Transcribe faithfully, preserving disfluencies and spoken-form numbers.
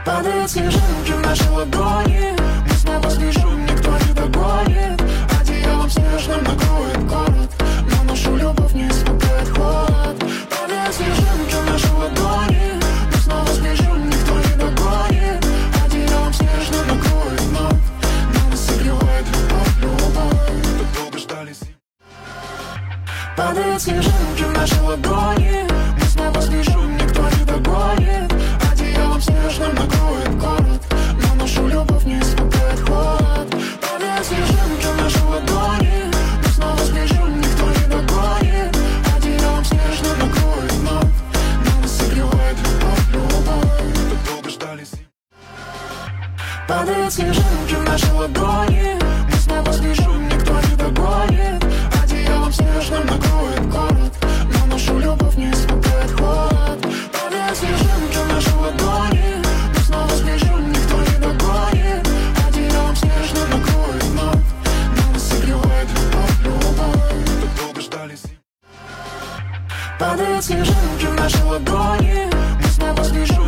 Падают снежинки в наши ладони. Мы снова сбежим, никто не догонит. Одеялом снежным накроет город, но нашу любовь не испугает холод. Падают снежинки в наши ладони. Мы снова сбежим, никто не догонит. Одеялом снежным накроет вновь, но нас согревает любовь, любовь. Так долго ждали. Падают снежинки в наши ладони. Мы снова сбежим, никто не догонит. Одеялом снежным накроет город, но нашу любовь не испугает холод. Падают снежинки в наши ладони. Мы снова сбежим, никто не догонит. Одеялом снежным накроет вновь, но нас согревает любовь, любовь. Так долго ждали. Падают снежинки в наши ладони. Мы снова сбежим, никто не догонит. Одеялом снежным накроет город, но нашу любовь не испугает холод. Падают снежинки в наши ладони. Мы снова сбежим, никто не догонит. Одеялом снежным накроет вновь, но нас согревает любовь, любовь. Так долго ждали. Падают снежинки в наши ладони. Мы снова сбежим.